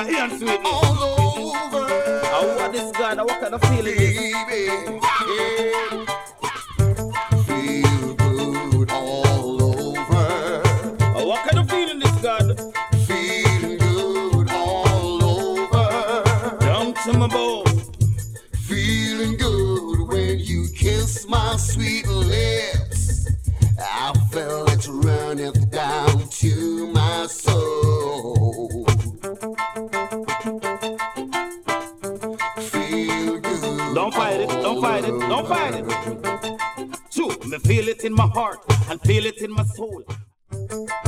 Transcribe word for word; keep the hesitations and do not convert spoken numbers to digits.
a Ian Sweetness. All over. Oh, what is God? What kind of feeling is this? Baby, yeah. Feel good all over. Oh, what kind of feeling this, God? Feeling good all over. Down to my bone. Feeling good when you kiss my sweet lips. I felt it running down to my soul. Feel good. Don't fight it, don't fight it, don't fight it. True, me feel it in my heart and feel it in my soul.